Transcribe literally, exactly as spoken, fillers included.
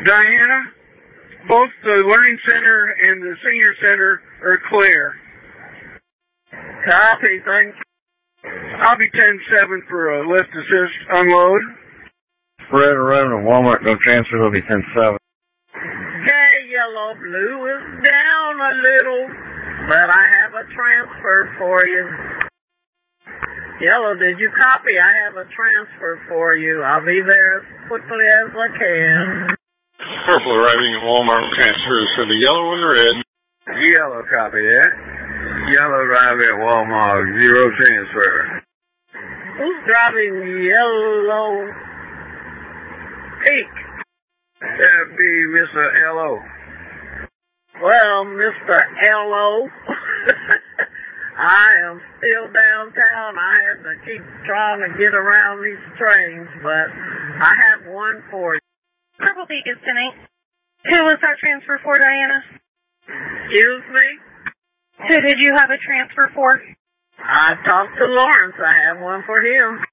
Diana, both the Learning Center and the Senior Center are clear. Copy, thanks. Copy ten seven for a lift assist unload. Red eleven at Walmart, go transfer, will be ten seven. Okay, Yellow Blue is down a little, but I have a transfer for you. Yellow, did you copy? I have a transfer for you. I'll be there as quickly as I can. Purple arriving at Walmart transfers for the yellow and the red. Yellow, copy that. Yellow arriving at Walmart, zero transfer. Who's driving yellow? Pink. That'd be Mister L O. Well, Mister L O, I am still downtown. I have to keep trying to get around these trains, but I have one for you. Purple Peak is ten eight. Who was that transfer for, Diana? Excuse me? Who did you have a transfer for? I talked to Lawrence. I have one for him.